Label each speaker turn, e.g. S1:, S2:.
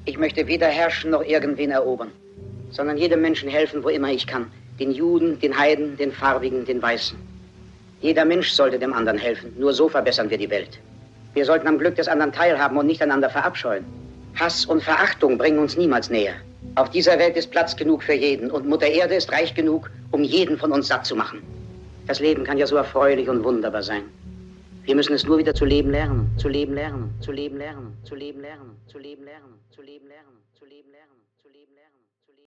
S1: Ich möchte weder herrschen noch irgendwen erobern, sondern jedem Menschen helfen, wo immer ich kann. Den Juden, den Heiden, den Farbigen, den Weißen. Jeder Mensch sollte dem anderen helfen. Nur so verbessern wir die Welt. Wir sollten am Glück des anderen teilhaben und nicht einander verabscheuen. Hass und Verachtung bringen uns niemals näher. Auf dieser Welt ist Platz genug für jeden und Mutter Erde ist reich genug, um jeden von uns satt zu machen. Das Leben kann ja so erfreulich und wunderbar sein. Wir müssen es nur wieder zu leben lernen, zu leben lernen, zu leben lernen, zu leben lernen, zu leben lernen, zu leben lernen, zu leben lernen.